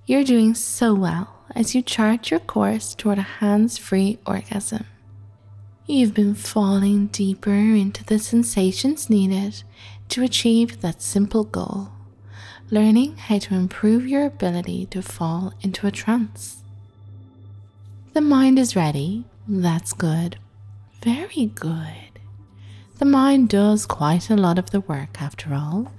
You're doing so well as you chart your course toward a hands-free orgasm. You've been falling deeper into the sensations needed to achieve that simple goal, learning how to improve your ability to fall into a trance. The mind is ready. That's good. Very good. The mind does quite a lot of the work after all.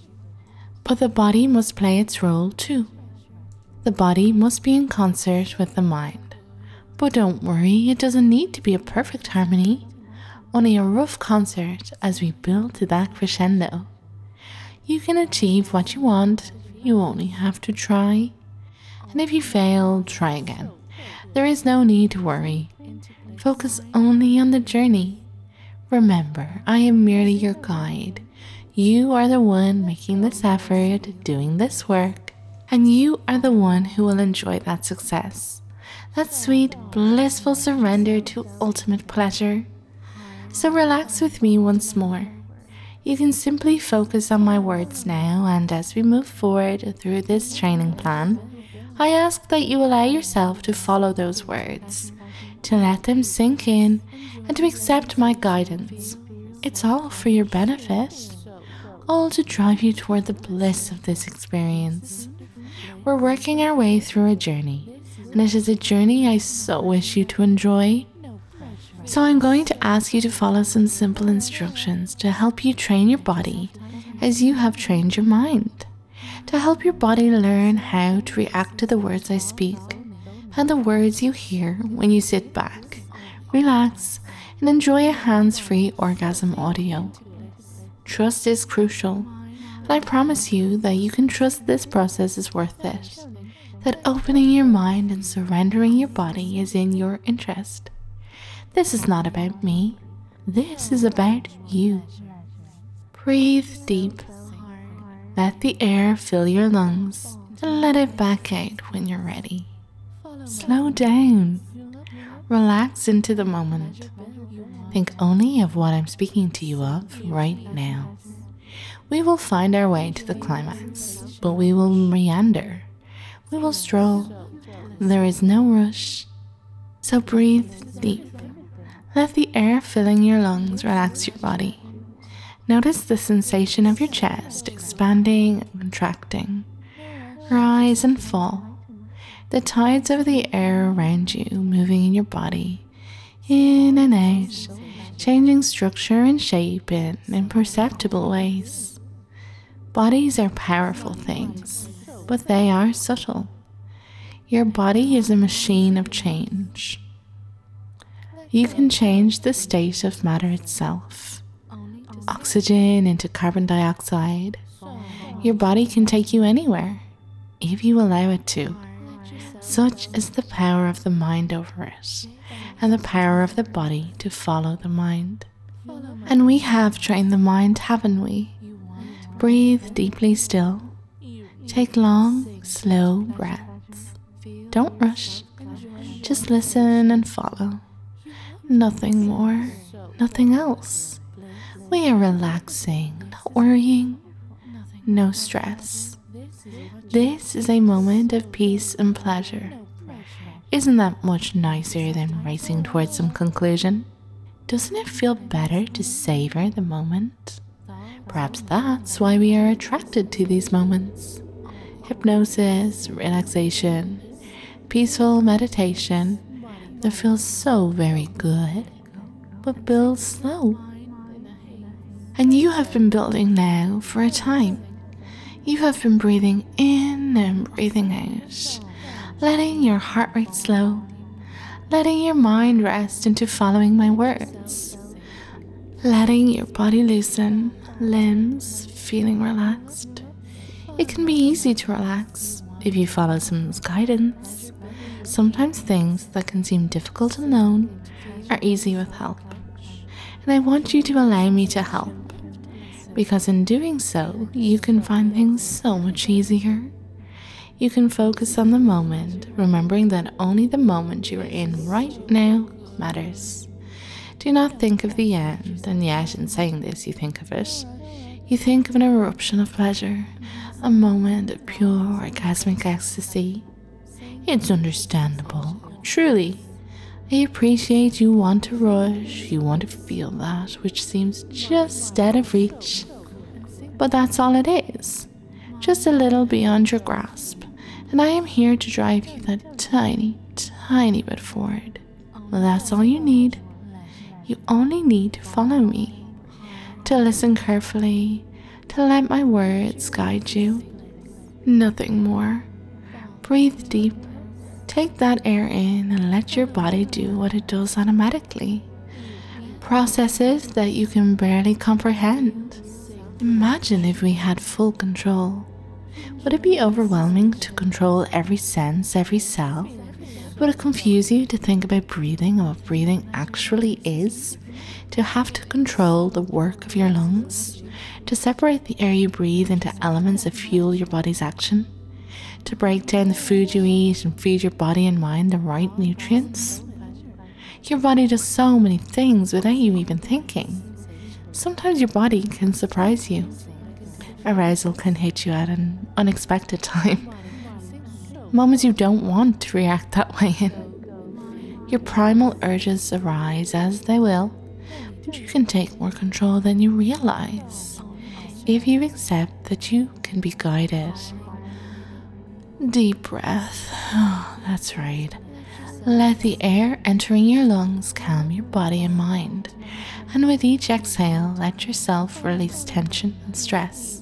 But the body must play its role too. The body must be in concert with the mind. But don't worry, it doesn't need to be a perfect harmony, only a rough concert as we build to that crescendo. You can achieve what you want, you only have to try. And if you fail, try again. There is no need to worry. Focus only on the journey. Remember, I am merely your guide. You are the one making this effort, doing this work, and you are the one who will enjoy that success, that sweet, blissful surrender to ultimate pleasure. So relax with me once more. You can simply focus on my words now, and as we move forward through this training plan, I ask that you allow yourself to follow those words, to let them sink in, and to accept my guidance. It's all for your benefit, all to drive you toward the bliss of this experience. We're working our way through a journey, and it is a journey I so wish you to enjoy. So I'm going to ask you to follow some simple instructions to help you train your body as you have trained your mind, to help your body learn how to react to the words I speak and the words you hear when you sit back, relax, and enjoy a hands-free orgasm audio. Trust is crucial, and I promise you that you can trust this process is worth it, that opening your mind and surrendering your body is in your interest. This is not about me. This is about you. Breathe deep. Let the air fill your lungs and let it back out when you're ready. Slow down. Relax into the moment. Think only of what I'm speaking to you of right now. We will find our way to the climax, but we will meander. We will stroll. There is no rush. So breathe deep. Let the air filling your lungs relax your body. Notice the sensation of your chest expanding and contracting. Rise and fall. The tides of the air around you moving in your body, in and out, changing structure and shape in imperceptible ways. Bodies are powerful things, but they are subtle. Your body is a machine of change. You can change the state of matter itself. Oxygen into carbon dioxide. Your body can take you anywhere, if you allow it to. Such is the power of the mind over it, and the power of the body to follow the mind. And we have trained the mind, haven't we? Breathe deeply still. Take long, slow breaths. Don't rush. Just listen and follow. Nothing more, nothing else. We are relaxing, not worrying, no stress. This is a moment of peace and pleasure. Isn't that much nicer than racing towards some conclusion? Doesn't it feel better to savor the moment? Perhaps that's why we are attracted to these moments. Hypnosis, relaxation, peaceful meditation that feels so very good, but builds slow. And you have been building now for a time. You have been breathing in and breathing out, letting your heart rate slow, letting your mind rest into following my words, letting your body loosen, limbs feeling relaxed. It can be easy to relax if you follow some guidance. Sometimes things that can seem difficult and known are easy with help. And I want you to allow me to help, because in doing so, you can find things so much easier. You can focus on the moment, remembering that only the moment you are in right now matters. Do not think of the end, and yet in saying this you think of it. You think of an eruption of pleasure, a moment of pure orgasmic ecstasy. It's understandable. Truly, I appreciate you want to rush, you want to feel that which seems just out of reach. But that's all it is, just a little beyond your grasp, and I am here to drive you that tiny, tiny bit forward. Well, that's all you need. You only need to follow me, to listen carefully, to let my words guide you. Nothing more. Breathe deep. Take that air in and let your body do what it does automatically. Processes that you can barely comprehend. Imagine if we had full control. Would it be overwhelming to control every sense, every cell? Would it confuse you to think about breathing and what breathing actually is? To have to control the work of your lungs? To separate the air you breathe into elements that fuel your body's action? To break down the food you eat and feed your body and mind the right nutrients? Your body does so many things without you even thinking. Sometimes your body can surprise you. Arousal can hit you at an unexpected time. Moments you don't want to react that way in. Your primal urges arise as they will, but you can take more control than you realize if you accept that you can be guided. Deep breath. Oh, that's right. Let the air entering your lungs calm your body and mind, and with each exhale, let yourself release tension and stress.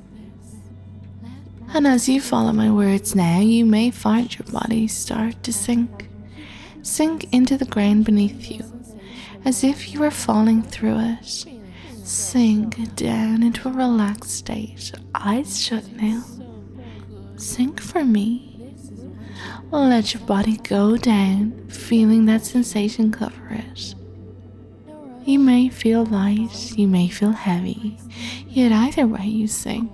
And as you follow my words now, you may find your body start to sink into the ground beneath you, as if you were falling through it. Sink down into a relaxed state, eyes shut now. Sink for me. Let your body go down, feeling that sensation cover it. You may feel light, you may feel heavy, yet either way you sink.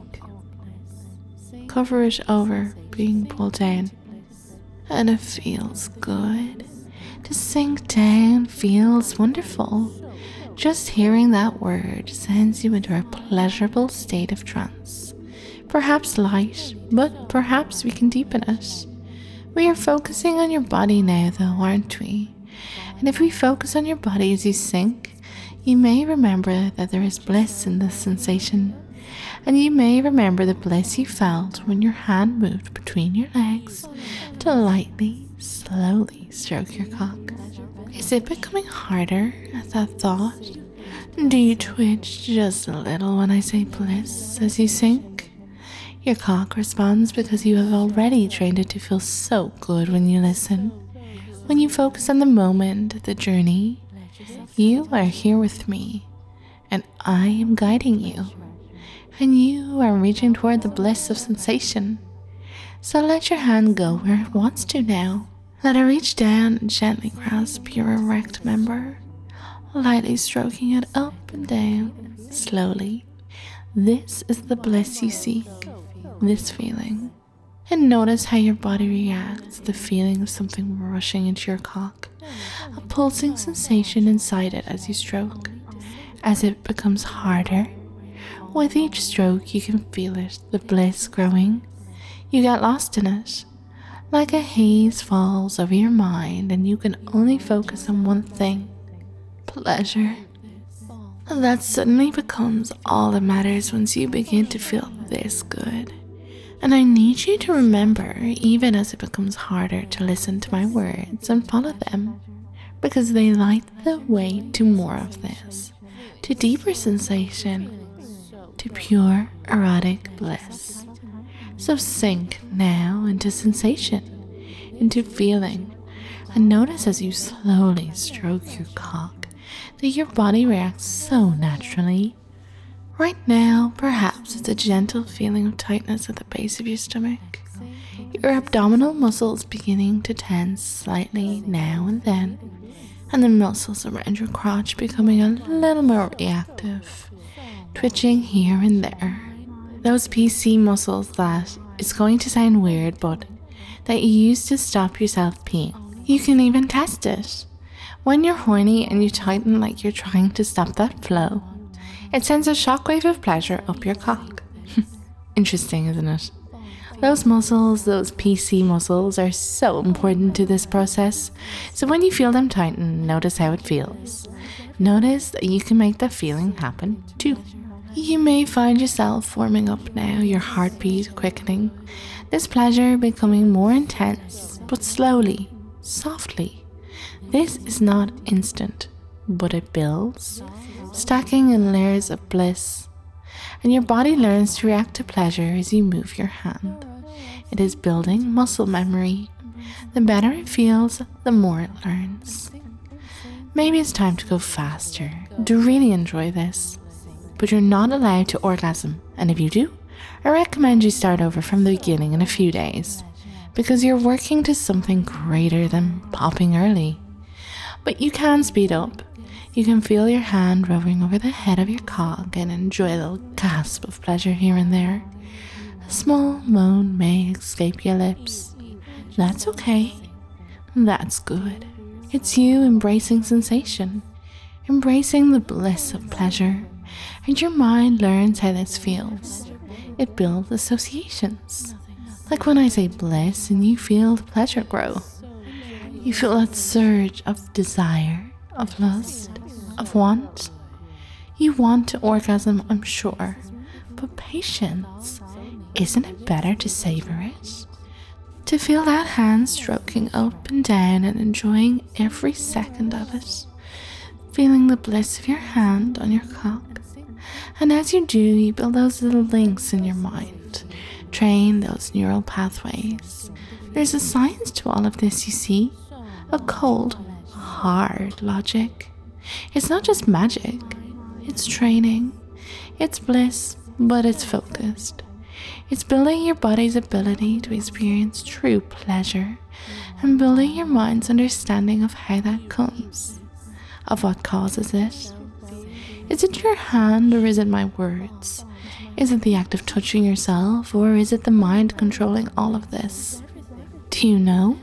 Cover it over, being pulled down, and it feels good. To sink down feels wonderful. Just hearing that word sends you into a pleasurable state of trance. Perhaps light, but perhaps we can deepen it. We are focusing on your body now though, aren't we? And if we focus on your body as you sink, you may remember that there is bliss in this sensation. And you may remember the bliss you felt when your hand moved between your legs to lightly, slowly stroke your cock. Is it becoming harder at that thought? Do you twitch just a little when I say bliss as you sink? Your cock responds because you have already trained it to feel so good when you listen. When you focus on the moment, the journey, you are here with me, and I am guiding you. And you are reaching toward the bliss of sensation. So let your hand go where it wants to now. Let it reach down and gently grasp your erect member, lightly stroking it up and down, slowly. This is the bliss you seek, this feeling. And notice how your body reacts to the feeling of something rushing into your cock, a pulsing sensation inside it as you stroke. As it becomes harder, with each stroke you can feel it, the bliss growing. You get lost in it. Like a haze falls over your mind and you can only focus on one thing, pleasure. And that suddenly becomes all that matters once you begin to feel this good. And I need you to remember, even as it becomes harder to listen to my words and follow them, because they light the way to more of this, to deeper sensation, to pure erotic bliss. So sink now into sensation, into feeling, and notice as you slowly stroke your cock that your body reacts so naturally. Right now, perhaps it's a gentle feeling of tightness at the base of your stomach, your abdominal muscles beginning to tense slightly now and then, and the muscles around your crotch becoming a little more reactive, twitching here and there. Those PC muscles that, it's going to sound weird, but that you use to stop yourself peeing. You can even test it. When you're horny and you tighten like you're trying to stop that flow, it sends a shockwave of pleasure up your cock. Interesting, isn't it? Those muscles, those PC muscles, are so important to this process. So when you feel them tighten, notice how it feels. Notice that you can make that feeling happen too. You may find yourself warming up now, your heartbeat quickening, this pleasure becoming more intense, but slowly, softly. This is not instant, but it builds, stacking in layers of bliss. And your body learns to react to pleasure as you move your hand. It is building muscle memory. The better it feels, the more it learns. Maybe it's time to go faster, to really enjoy this. But you're not allowed to orgasm, and if you do, I recommend you start over from the beginning in a few days, because you're working to something greater than popping early. But you can speed up. You can feel your hand roving over the head of your cock and enjoy a little gasp of pleasure here and there. A small moan may escape your lips. That's okay. That's good. It's you embracing sensation, embracing the bliss of pleasure, and your mind learns how this feels. It builds associations. Like when I say bliss and you feel the pleasure grow. You feel that surge of desire, of lust, of want. You want to orgasm, I'm sure, but patience. Isn't it better to savor it? To feel that hand stroking up and down and enjoying every second of it. Feeling the bliss of your hand on your cock. And as you do, you build those little links in your mind. Train those neural pathways. There's a science to all of this, you see. A cold, hard logic. It's not just magic. It's training. It's bliss, but it's focused. It's building your body's ability to experience true pleasure and building your mind's understanding of how that comes, of what causes it. Is it your hand or is it my words? Is it the act of touching yourself or is it the mind controlling all of this? Do you know?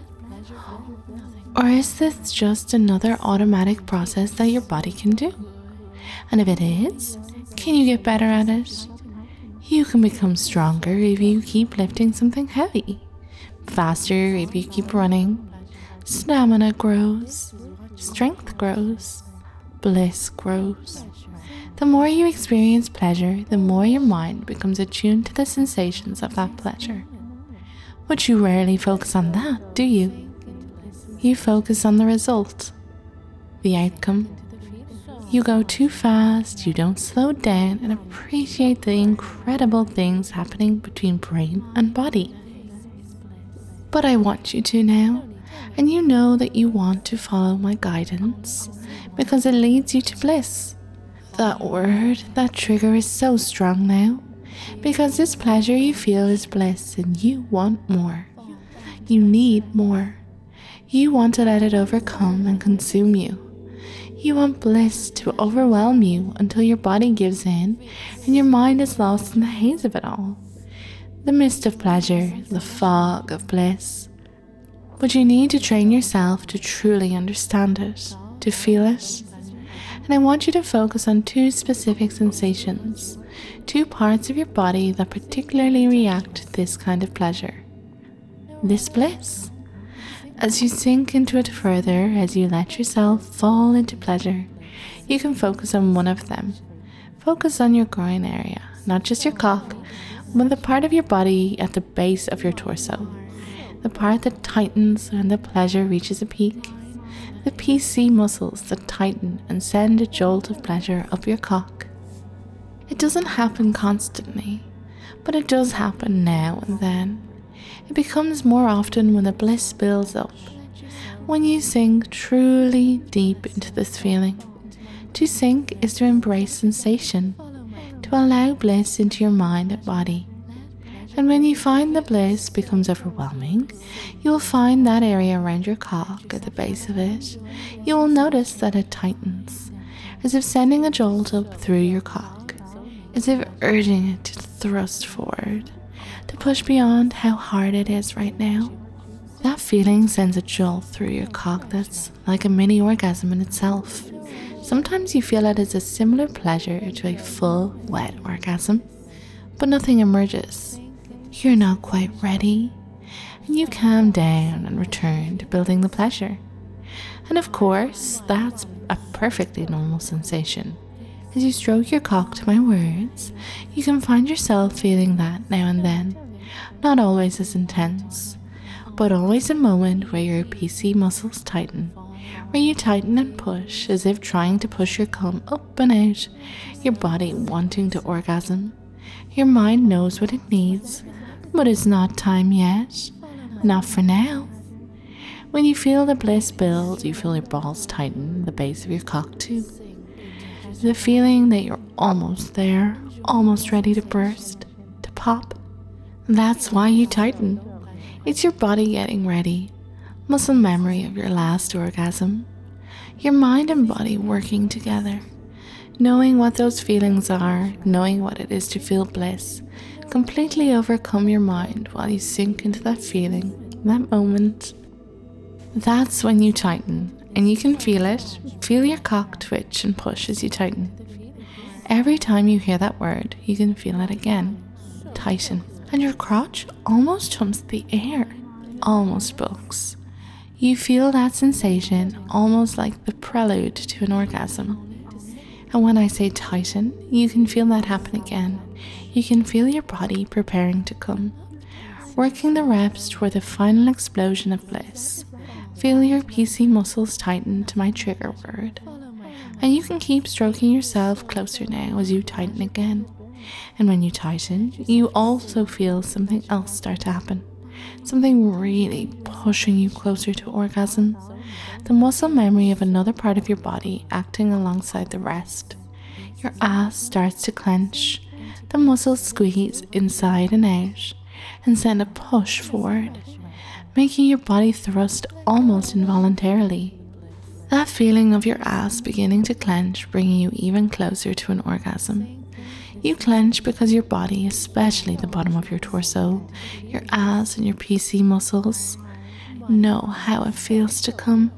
Or is this just another automatic process that your body can do? And if it is, can you get better at it? You can become stronger if you keep lifting something heavy, faster if you keep running. Stamina grows, strength grows, bliss grows. The more you experience pleasure, the more your mind becomes attuned to the sensations of that pleasure. But you rarely focus on that, do you? You focus on the result, the outcome. You go too fast, you don't slow down and appreciate the incredible things happening between brain and body. But I want you to now, and you know that you want to follow my guidance because it leads you to bliss. That word, that trigger is so strong now because this pleasure you feel is bliss and you want more. You need more. You want to let it overcome and consume you. You want bliss to overwhelm you until your body gives in and your mind is lost in the haze of it all. The mist of pleasure, the fog of bliss. But you need to train yourself to truly understand it, to feel it. And I want you to focus on two specific sensations, two parts of your body that particularly react to this kind of pleasure. This bliss. As you sink into it further, as you let yourself fall into pleasure, you can focus on one of them. Focus on your groin area, not just your cock, but the part of your body at the base of your torso. The part that tightens when the pleasure reaches a peak. The PC muscles that tighten and send a jolt of pleasure up your cock. It doesn't happen constantly, but it does happen now and then. It becomes more often when the bliss builds up, when you sink truly deep into this feeling. To sink is to embrace sensation, to allow bliss into your mind and body. And when you find the bliss becomes overwhelming, you will find that area around your cock at the base of it. You will notice that it tightens, as if sending a jolt up through your cock, as if urging it to thrust forward, to push beyond how hard it is right now. That feeling sends a jolt through your cock that's like a mini orgasm in itself. Sometimes you feel it as a similar pleasure to a full, wet orgasm, but nothing emerges. you're not quite ready, and you calm down and return to building the pleasure. And of course, that's a perfectly normal sensation. As you stroke your cock to my words, you can find yourself feeling that now and then, not always as intense, but always a moment where your PC muscles tighten, where you tighten and push as if trying to push your cum up and out, your body wanting to orgasm. Your mind knows what it needs, but it's not time yet. Not for now. When you feel the bliss build, you feel your balls tighten the base of your cock too. The feeling that you're almost there, almost ready to burst, to pop. That's why you tighten. It's your body getting ready. Muscle memory of your last orgasm. Your mind and body working together. Knowing what those feelings are, knowing what it is to feel bliss. Completely overcome your mind while you sink into that feeling, that moment. That's when you tighten, and you can feel it. Feel your cock twitch and push as you tighten. Every time you hear that word, you can feel it again. Tighten. And your crotch almost jumps the air, almost books. You feel that sensation almost like the prelude to an orgasm. And when I say tighten, you can feel that happen again. You can feel your body preparing to come, working the reps toward the final explosion of bliss. Feel your PC muscles tighten to my trigger word. And you can keep stroking yourself closer now as you tighten again. And when you tighten, you also feel something else start to happen. Something really pushing you closer to orgasm. The muscle memory of another part of your body acting alongside the rest. Your ass starts to clench. The muscles squeeze inside and out and send a push forward, making your body thrust almost involuntarily. That feeling of your ass beginning to clench, bringing you even closer to an orgasm. You clench because your body, especially the bottom of your torso, your ass and your PC muscles, know how it feels to come.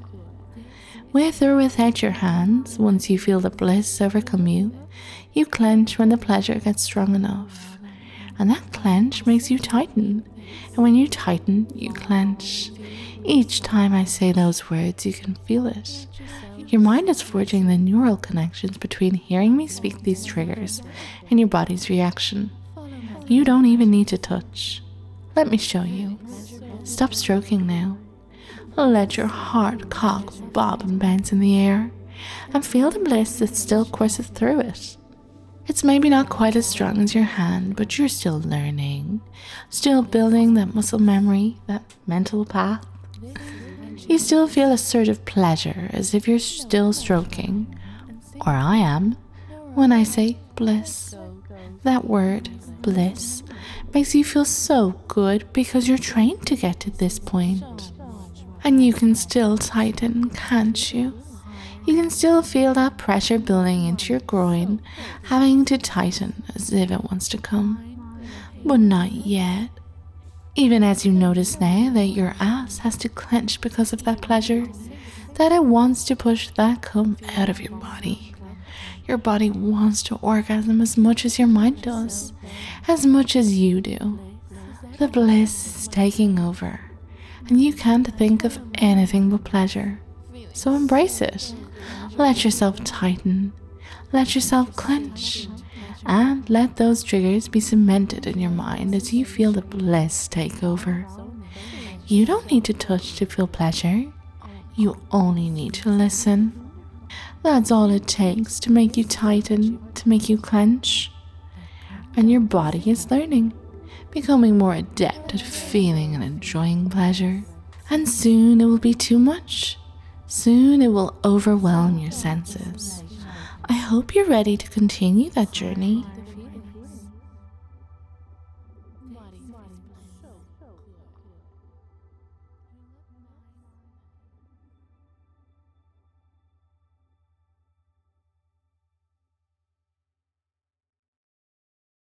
With or without your hands, once you feel the bliss overcome you, you clench when the pleasure gets strong enough. And that clench makes you tighten. And when you tighten, you clench. Each time I say those words, you can feel it. Your mind is forging the neural connections between hearing me speak these triggers and your body's reaction. You don't even need to touch. Let me show you. Stop stroking now. Let your hard cock bob and bounce in the air and feel the bliss that still courses through it. It's maybe not quite as strong as your hand, but you're still learning, still building that muscle memory, that mental path. You still feel a surge of pleasure as if you're still stroking, or I am, when I say bliss. That word, bliss, makes you feel so good because you're trained to get to this point. And you can still tighten, can't you? You can still feel that pressure building into your groin, having to tighten as if it wants to come. But not yet. Even as you notice now that your ass has to clench because of that pleasure, that it wants to push that cum out of your body. Your body wants to orgasm as much as your mind does, as much as you do. The bliss is taking over, and you can't think of anything but pleasure. So embrace it. Let yourself tighten. Let yourself clench. And let those triggers be cemented in your mind as you feel the bliss take over. You don't need to touch to feel pleasure. You only need to listen. That's all it takes to make you tighten, to make you clench. And your body is learning, becoming more adept at feeling and enjoying pleasure. And soon it will be too much. Soon it will overwhelm your senses. I hope you're ready to continue that journey.